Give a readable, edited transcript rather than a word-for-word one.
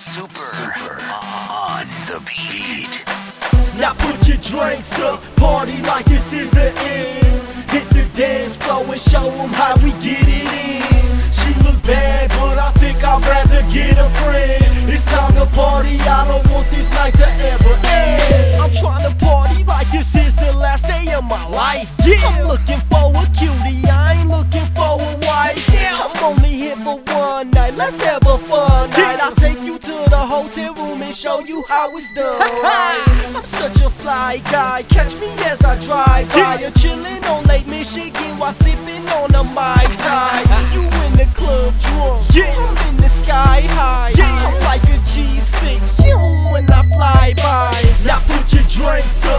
Super on the beat. Now put your drinks up, party like this is the end. Hit the dance floor and show them how we get it in. She look bad, but I think I'd rather get a friend. It's time to party, I don't want this night to ever end. I'm trying to party like this is the last day of my life. Yeah, I'm looking for a cutie, I ain't looking for a wife. I'm only here for one night, let's have a fun night. I'll take you to the hotel room and show you how it's done. I'm such a fly guy, catch me as I drive by. You're chillin' on Lake Michigan while sipping on a Mai Tai. You in the club drunk, I'm in the sky high. I'm like a G6 when I fly by. Now put your drinks up,